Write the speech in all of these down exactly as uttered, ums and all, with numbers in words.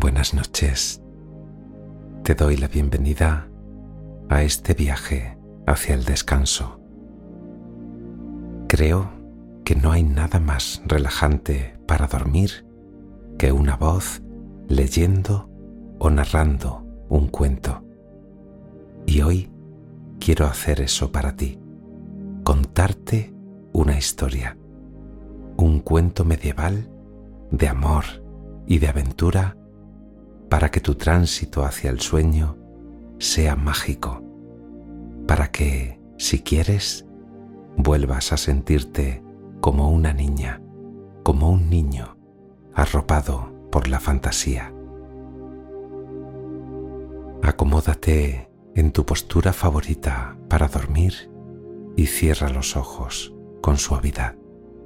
Buenas noches. Te doy la bienvenida a este viaje hacia el descanso. Creo que no hay nada más relajante para dormir que una voz leyendo o narrando un cuento. Y hoy quiero hacer eso para ti, contarte una historia, un cuento medieval de amor y de aventura para que tu tránsito hacia el sueño sea mágico, para que, si quieres, vuelvas a sentirte como una niña, como un niño, arropado por la fantasía. Acomódate en tu postura favorita para dormir y cierra los ojos con suavidad.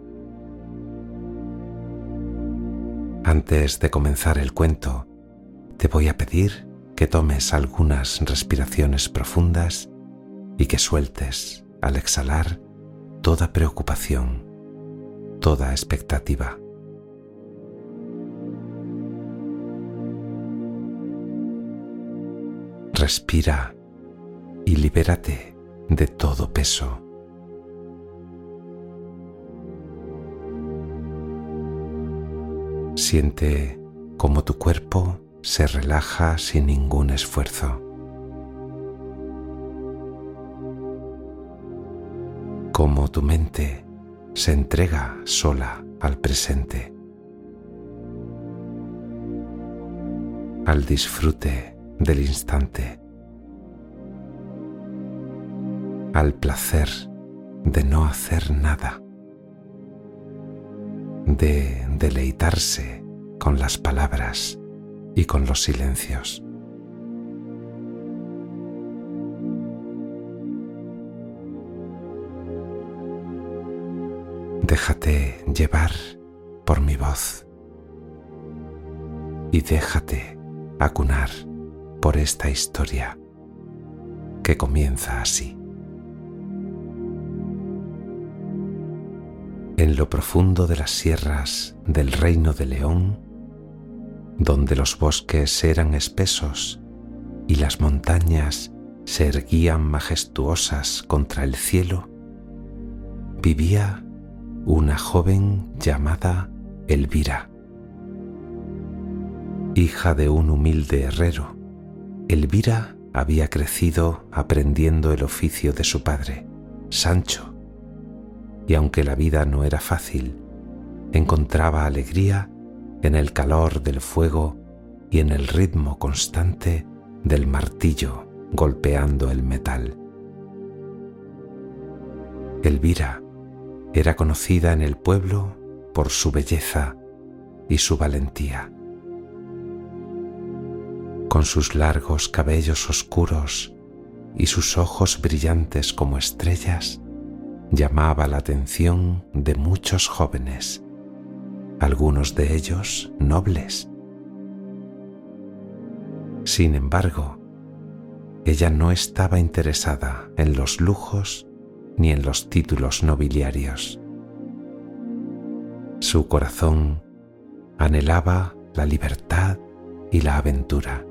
Antes de comenzar el cuento, te voy a pedir que tomes algunas respiraciones profundas y que sueltes, al exhalar, toda preocupación, toda expectativa. Respira y libérate de todo peso. Siente cómo tu cuerpo se relaja sin ningún esfuerzo. Cómo tu mente se entrega sola al presente, al disfrute del instante, al placer de no hacer nada, de deleitarse con las palabras y con los silencios. Déjate llevar por mi voz y déjate acunar por esta historia que comienza así. En lo profundo de las sierras del Reino de León, donde los bosques eran espesos y las montañas se erguían majestuosas contra el cielo, vivía una joven llamada Elvira. Hija de un humilde herrero, Elvira había crecido aprendiendo el oficio de su padre, Sancho, y aunque la vida no era fácil, encontraba alegría en el calor del fuego y en el ritmo constante del martillo golpeando el metal. Elvira era conocida en el pueblo por su belleza y su valentía. Con sus largos cabellos oscuros y sus ojos brillantes como estrellas, llamaba la atención de muchos jóvenes, algunos de ellos nobles. Sin embargo, ella no estaba interesada en los lujos ni en los títulos nobiliarios. Su corazón anhelaba la libertad y la aventura.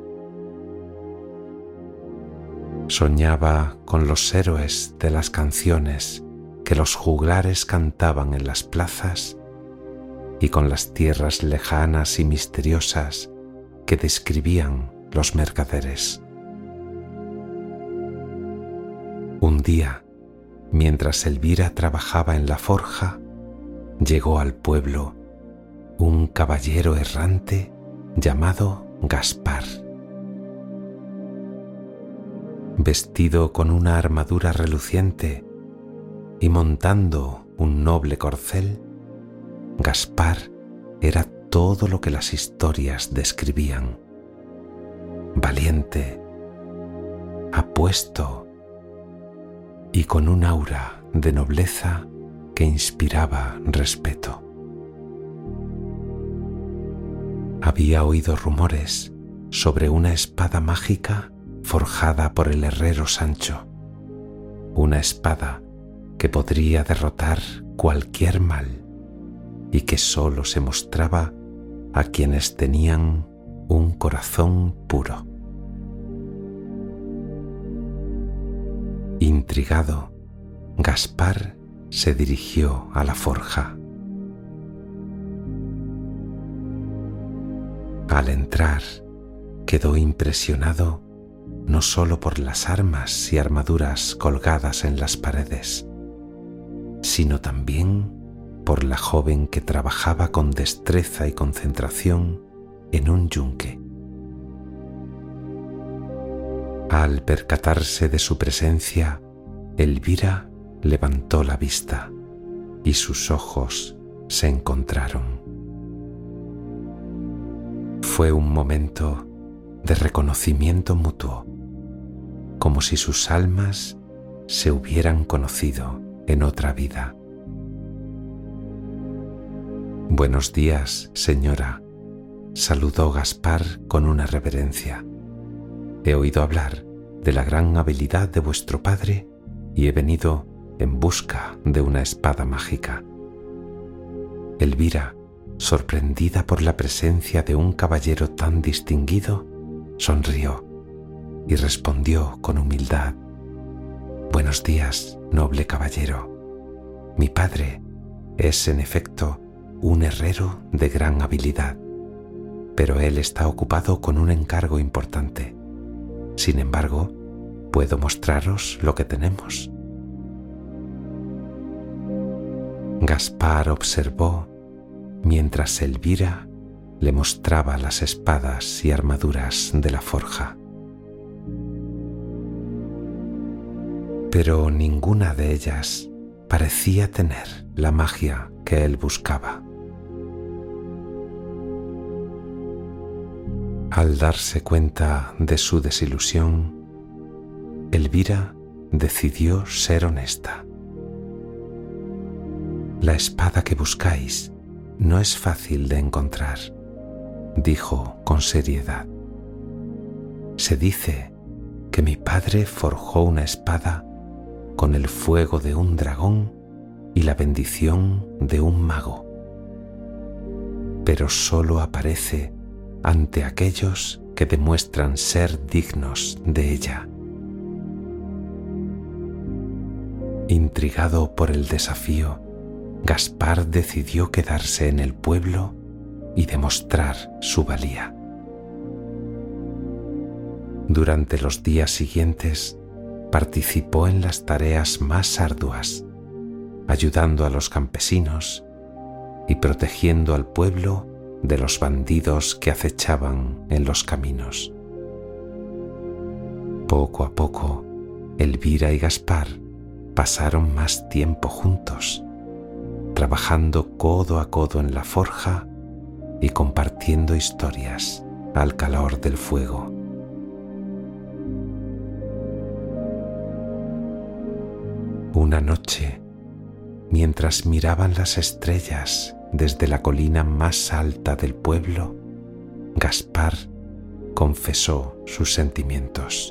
Soñaba con los héroes de las canciones que los juglares cantaban en las plazas y con las tierras lejanas y misteriosas que describían los mercaderes. Un día, mientras Elvira trabajaba en la forja, llegó al pueblo un caballero errante llamado Gaspar. Vestido con una armadura reluciente y montando un noble corcel, Gaspar era todo lo que las historias describían: valiente, apuesto y con un aura de nobleza que inspiraba respeto. Había oído rumores sobre una espada mágica forjada por el herrero Sancho, una espada que podría derrotar cualquier mal y que sólo se mostraba a quienes tenían un corazón puro. Intrigado, Gaspar se dirigió a la forja. Al entrar, quedó impresionado no solo por las armas y armaduras colgadas en las paredes, sino también por la joven que trabajaba con destreza y concentración en un yunque. Al percatarse de su presencia, Elvira levantó la vista y sus ojos se encontraron. Fue un momento de reconocimiento mutuo, como si sus almas se hubieran conocido en otra vida. «Buenos días, señora», saludó Gaspar con una reverencia. «He oído hablar de la gran habilidad de vuestro padre y he venido en busca de una espada mágica». Elvira, sorprendida por la presencia de un caballero tan distinguido, sonrió y respondió con humildad: «Buenos días, noble caballero. Mi padre es, en efecto, un herrero de gran habilidad, pero él está ocupado con un encargo importante. Sin embargo, puedo mostraros lo que tenemos». Gaspar observó mientras Elvira le mostraba las espadas y armaduras de la forja. Pero ninguna de ellas parecía tener la magia que él buscaba. Al darse cuenta de su desilusión, Elvira decidió ser honesta. «La espada que buscáis no es fácil de encontrar», dijo con seriedad. «Se dice que mi padre forjó una espada con el fuego de un dragón y la bendición de un mago, pero solo aparece ante aquellos que demuestran ser dignos de ella». Intrigado por el desafío, Gaspar decidió quedarse en el pueblo y demostrar su valía. Durante los días siguientes participó en las tareas más arduas, ayudando a los campesinos y protegiendo al pueblo de los bandidos que acechaban en los caminos. Poco a poco, Elvira y Gaspar pasaron más tiempo juntos, trabajando codo a codo en la forja y compartiendo historias al calor del fuego. Una noche, mientras miraban las estrellas desde la colina más alta del pueblo, Gaspar confesó sus sentimientos.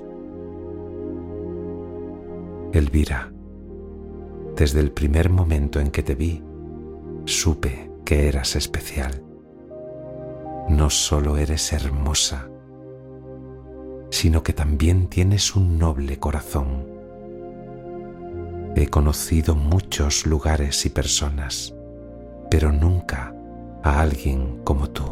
«Elvira, desde el primer momento en que te vi, supe que eras especial. No solo eres hermosa, sino que también tienes un noble corazón. He conocido muchos lugares y personas, pero nunca a alguien como tú».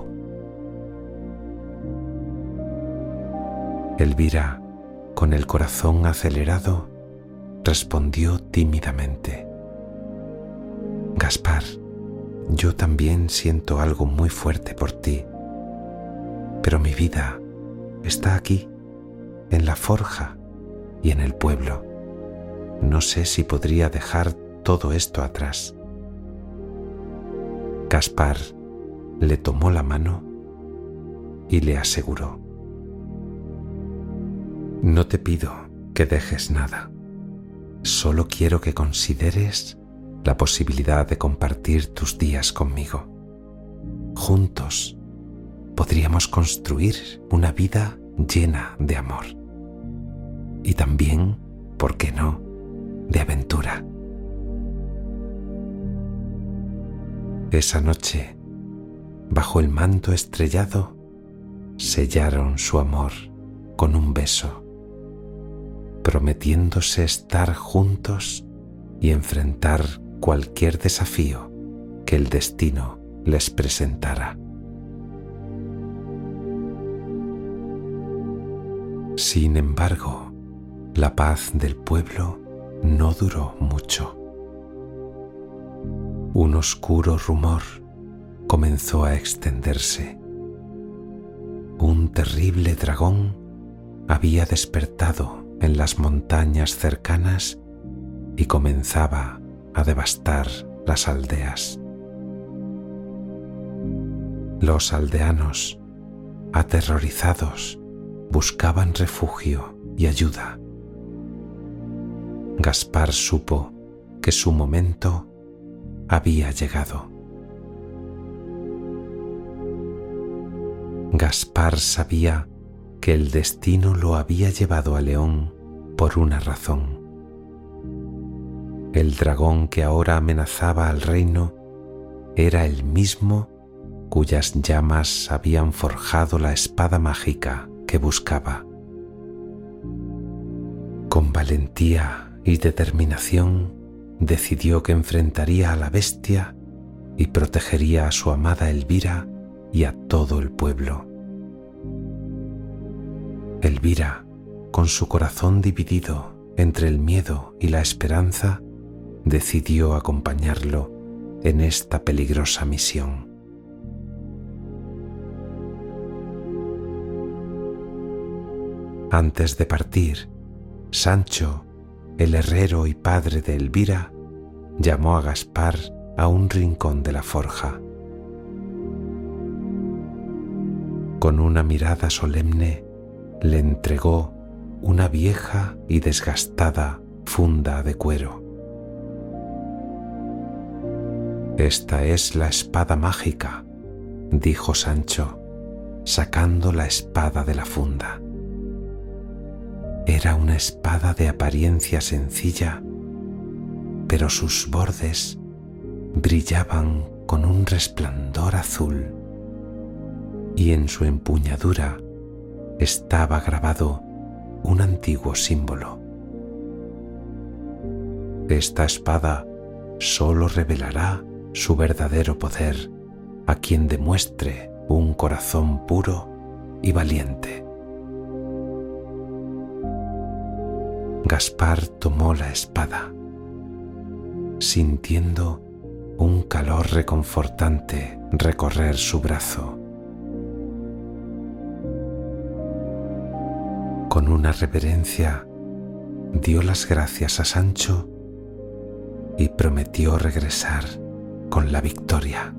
Elvira, con el corazón acelerado, respondió tímidamente: «Gaspar, yo también siento algo muy fuerte por ti, pero mi vida está aquí, en la forja y en el pueblo. No sé si podría dejar todo esto atrás». Gaspar le tomó la mano y le aseguró: «No te pido que dejes nada. Solo quiero que consideres la posibilidad de compartir tus días conmigo. Juntos podríamos construir una vida llena de amor. Y también, ¿por qué no?, de aventura». Esa noche, bajo el manto estrellado, sellaron su amor con un beso, prometiéndose estar juntos y enfrentar cualquier desafío que el destino les presentara. Sin embargo, la paz del pueblo no duró mucho. Un oscuro rumor comenzó a extenderse. Un terrible dragón había despertado en las montañas cercanas y comenzaba a devastar las aldeas. Los aldeanos, aterrorizados, buscaban refugio y ayuda. Gaspar supo que su momento había llegado. Gaspar sabía que el destino lo había llevado a León por una razón. El dragón que ahora amenazaba al reino era el mismo cuyas llamas habían forjado la espada mágica que buscaba. Con valentía y determinación decidió que enfrentaría a la bestia y protegería a su amada Elvira y a todo el pueblo. Elvira, con su corazón dividido entre el miedo y la esperanza, decidió acompañarlo en esta peligrosa misión. Antes de partir, Sancho, el herrero y padre de Elvira, llamó a Gaspar a un rincón de la forja. Con una mirada solemne, le entregó una vieja y desgastada funda de cuero. «Esta es la espada mágica», dijo Sancho, sacando la espada de la funda. Era una espada de apariencia sencilla, pero sus bordes brillaban con un resplandor azul y en su empuñadura estaba grabado un antiguo símbolo. Esta espada solo revelará su verdadero poder a quien demuestre un corazón puro y valiente. Gaspar tomó la espada, sintiendo un calor reconfortante recorrer su brazo. Con una reverencia, dio las gracias a Sancho y prometió regresar con la victoria.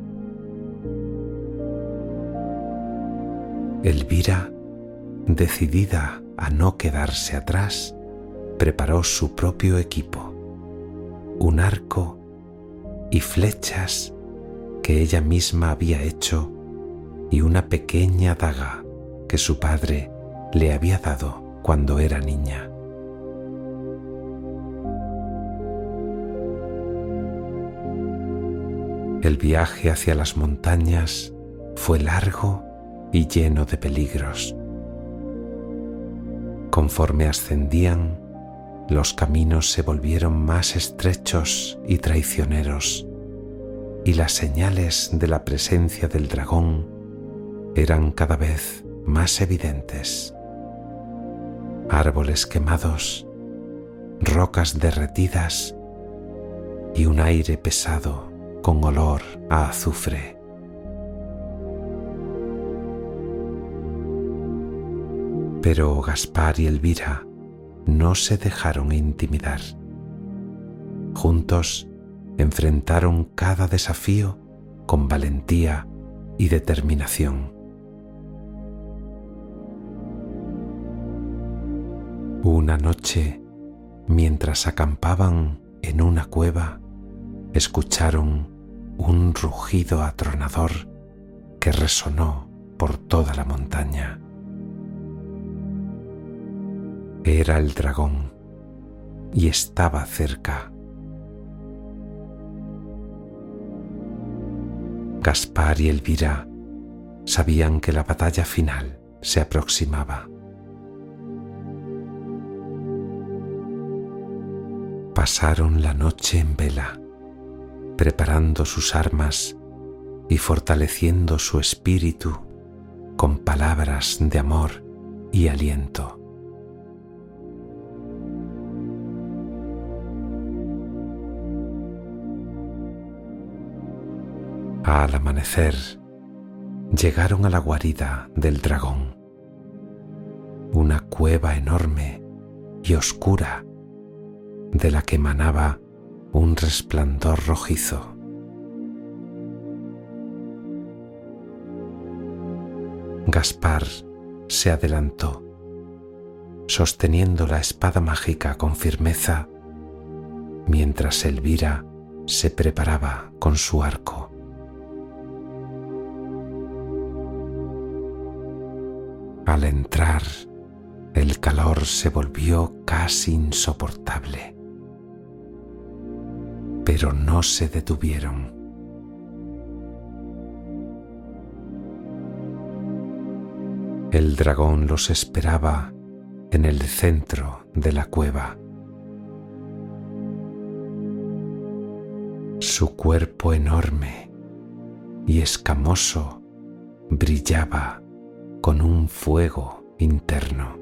Elvira, decidida a no quedarse atrás, preparó su propio equipo, un arco y flechas que ella misma había hecho y una pequeña daga que su padre le había dado cuando era niña. El viaje hacia las montañas fue largo y lleno de peligros. Conforme ascendían, los caminos se volvieron más estrechos y traicioneros, y las señales de la presencia del dragón eran cada vez más evidentes. Árboles quemados, rocas derretidas y un aire pesado con olor a azufre. Pero Gaspar y Elvira no se dejaron intimidar. Juntos enfrentaron cada desafío con valentía y determinación. Una noche, mientras acampaban en una cueva, escucharon un rugido atronador que resonó por toda la montaña. Era el dragón y estaba cerca. Gaspar y Elvira sabían que la batalla final se aproximaba. Pasaron la noche en vela, preparando sus armas y fortaleciendo su espíritu con palabras de amor y aliento. Al amanecer, llegaron a la guarida del dragón, una cueva enorme y oscura de la que emanaba un resplandor rojizo. Gaspar se adelantó, sosteniendo la espada mágica con firmeza, mientras Elvira se preparaba con su arco. Al entrar, el calor se volvió casi insoportable, pero no se detuvieron. El dragón los esperaba en el centro de la cueva. Su cuerpo enorme y escamoso brillaba con un fuego interno.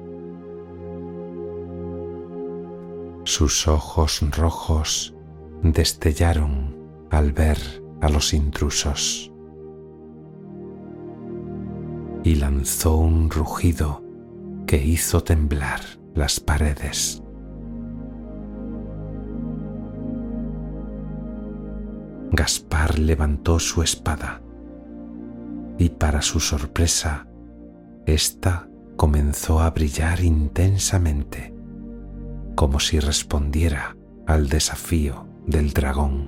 Sus ojos rojos destellaron al ver a los intrusos y lanzó un rugido que hizo temblar las paredes. Gaspar levantó su espada y, para su sorpresa, ésta comenzó a brillar intensamente, como si respondiera al desafío del dragón.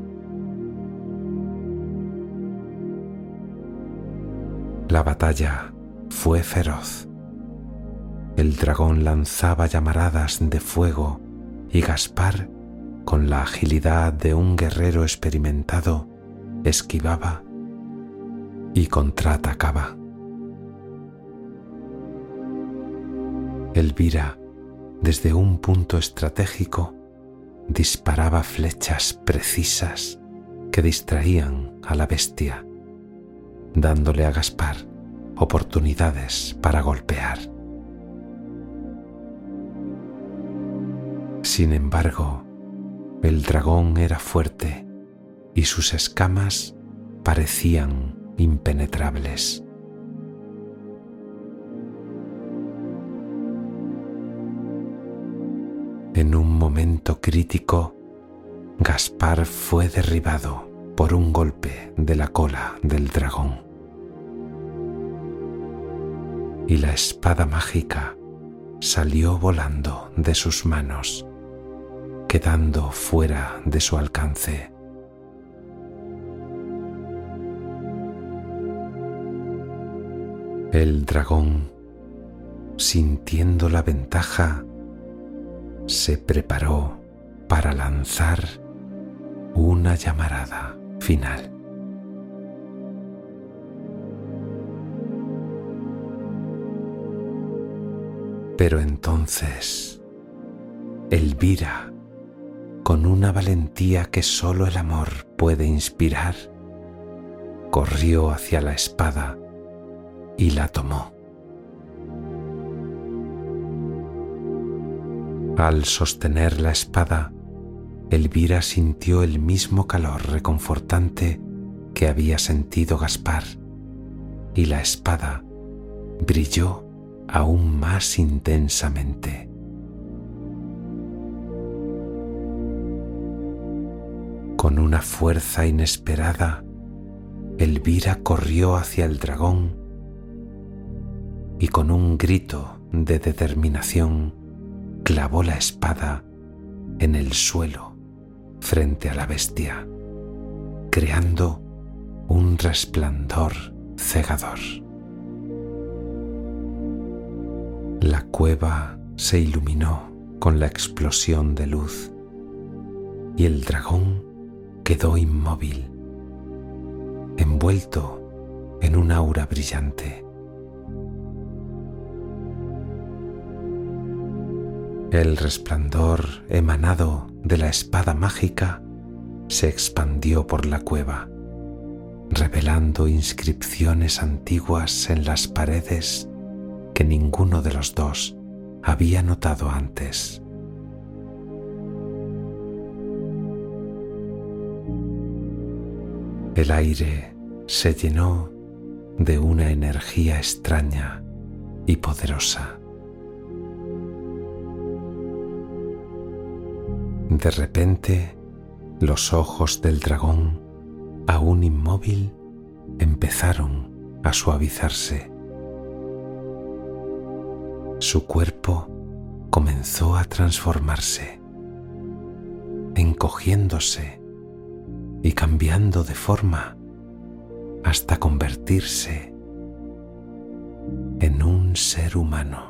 La batalla fue feroz. El dragón lanzaba llamaradas de fuego y Gaspar, con la agilidad de un guerrero experimentado, esquivaba y contraatacaba. Elvira, desde un punto estratégico, disparaba flechas precisas que distraían a la bestia, dándole a Gaspar oportunidades para golpear. Sin embargo, el dragón era fuerte y sus escamas parecían impenetrables. En un momento crítico, Gaspar fue derribado por un golpe de la cola del dragón. Y la espada mágica salió volando de sus manos, quedando fuera de su alcance. El dragón, sintiendo la ventaja, se preparó para lanzar una llamarada final. Pero entonces, Elvira, con una valentía que solo el amor puede inspirar, corrió hacia la espada y la tomó. Al sostener la espada, Elvira sintió el mismo calor reconfortante que había sentido Gaspar, y la espada brilló aún más intensamente. Con una fuerza inesperada, Elvira corrió hacia el dragón y, con un grito de determinación, clavó la espada en el suelo frente a la bestia, creando un resplandor cegador. La cueva se iluminó con la explosión de luz y el dragón quedó inmóvil, envuelto en un aura brillante. El resplandor emanado de la espada mágica se expandió por la cueva, revelando inscripciones antiguas en las paredes que ninguno de los dos había notado antes. El aire se llenó de una energía extraña y poderosa. De repente, los ojos del dragón, aún inmóvil, empezaron a suavizarse. Su cuerpo comenzó a transformarse, encogiéndose y cambiando de forma hasta convertirse en un ser humano.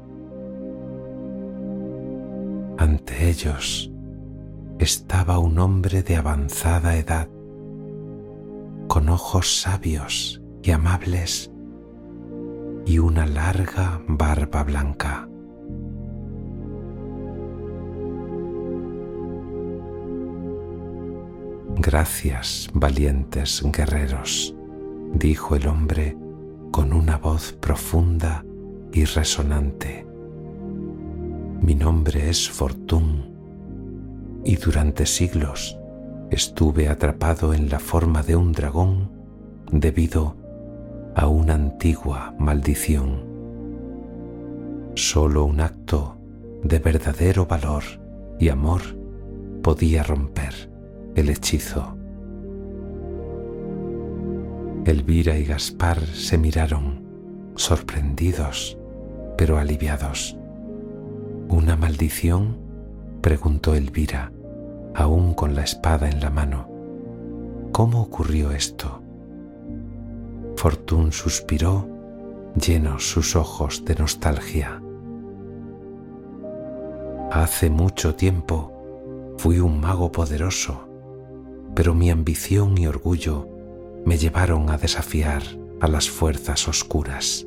Ante ellos estaba un hombre de avanzada edad, con ojos sabios y amables y una larga barba blanca. «Gracias, valientes guerreros», dijo el hombre con una voz profunda y resonante. «Mi nombre es Fortún y durante siglos estuve atrapado en la forma de un dragón debido a una antigua maldición. Solo un acto de verdadero valor y amor podía romper el hechizo». Elvira y Gaspar se miraron, sorprendidos, pero aliviados. «¿Una maldición?», preguntó Elvira, aún con la espada en la mano. «¿Cómo ocurrió esto?». Fortún suspiró, llenos sus ojos de nostalgia. «Hace mucho tiempo fui un mago poderoso, pero mi ambición y orgullo me llevaron a desafiar a las fuerzas oscuras.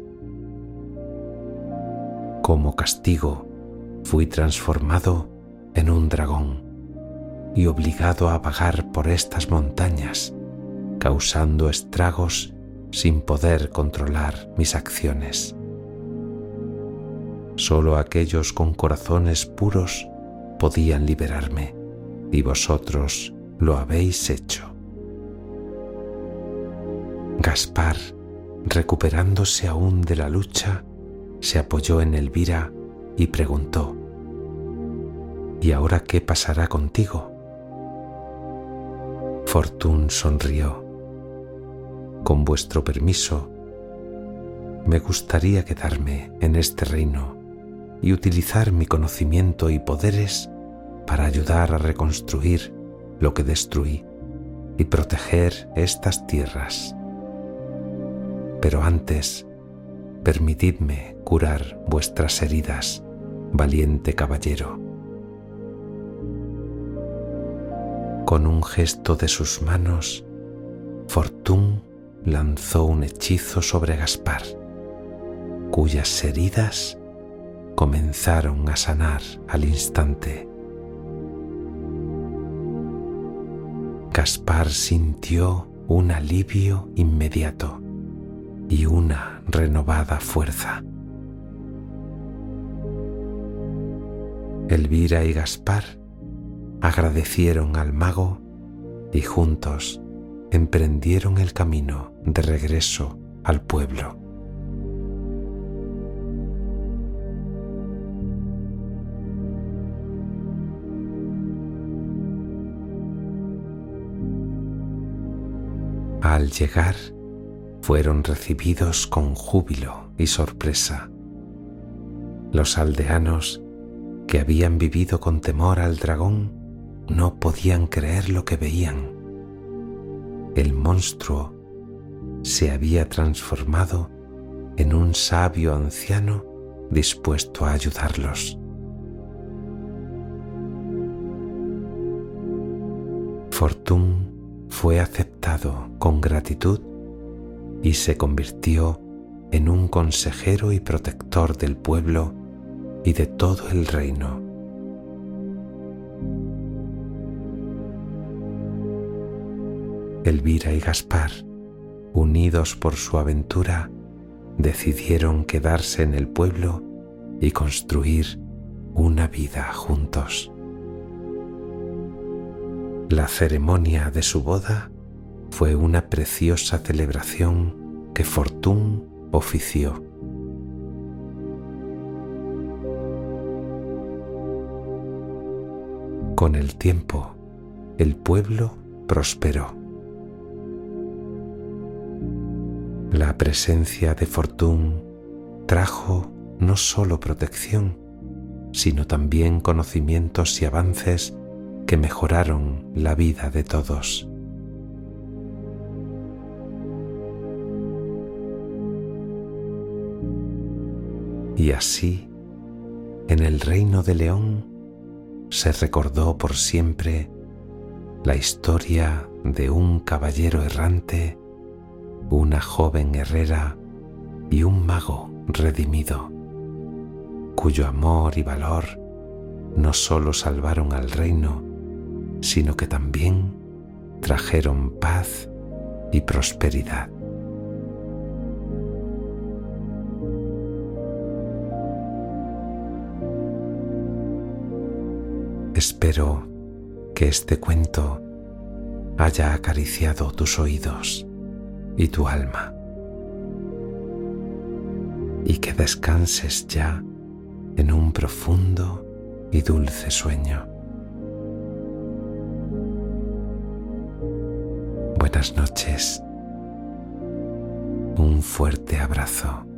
Como castigo, fui transformado en un dragón y obligado a vagar por estas montañas, causando estragos sin poder controlar mis acciones. Solo aquellos con corazones puros podían liberarme, y vosotros lo habéis hecho». Gaspar, recuperándose aún de la lucha, se apoyó en Elvira y preguntó: «¿Y ahora qué pasará contigo?». Fortún sonrió: «Con vuestro permiso, me gustaría quedarme en este reino y utilizar mi conocimiento y poderes para ayudar a reconstruir lo que destruí y proteger estas tierras. Pero antes, permitidme curar vuestras heridas, valiente caballero». Con un gesto de sus manos, Fortún lanzó un hechizo sobre Gaspar, cuyas heridas comenzaron a sanar al instante. Gaspar sintió un alivio inmediato y una renovada fuerza. Elvira y Gaspar agradecieron al mago y juntos emprendieron el camino de regreso al pueblo. Al llegar, fueron recibidos con júbilo y sorpresa. Los aldeanos, que habían vivido con temor al dragón, no podían creer lo que veían. El monstruo se había transformado en un sabio anciano dispuesto a ayudarlos. Fortún fue aceptado con gratitud y se convirtió en un consejero y protector del pueblo y de todo el reino. Elvira y Gaspar, unidos por su aventura, decidieron quedarse en el pueblo y construir una vida juntos. La ceremonia de su boda fue una preciosa celebración que Fortún ofició. Con el tiempo, el pueblo prosperó. La presencia de Fortún trajo no solo protección, sino también conocimientos y avances que mejoraron la vida de todos. Y así, en el reino de León, se recordó por siempre la historia de un caballero errante, una joven herrera y un mago redimido, cuyo amor y valor no solo salvaron al reino, sino que también trajeron paz y prosperidad. Espero que este cuento haya acariciado tus oídos y tu alma, y que descanses ya en un profundo y dulce sueño. Buenas noches. Un fuerte abrazo.